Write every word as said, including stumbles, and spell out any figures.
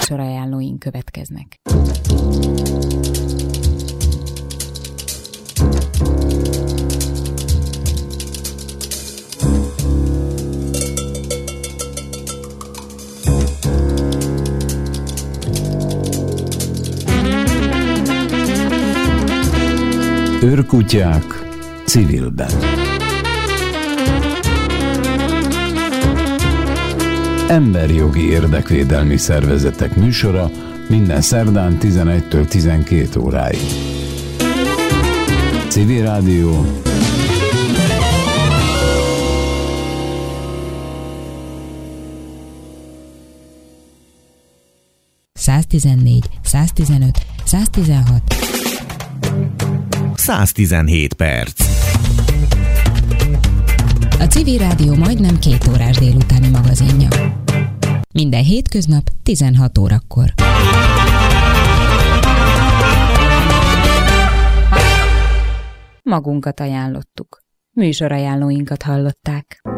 műsorajánlóink következnek. Őrkutyák civilben. Emberjogi érdekvédelmi szervezetek műsora minden szerdán tizenegytől tizenkét óráig. Civil Rádió. száztizennégy, száztizenöt, száztizenhat. száztizenhét perc. A Civil Rádió majdnem két órás délutáni magazinja. Minden hétköznap tizenhat órakor. Magunkat ajánlottuk. Műsorajánlóinkat hallották.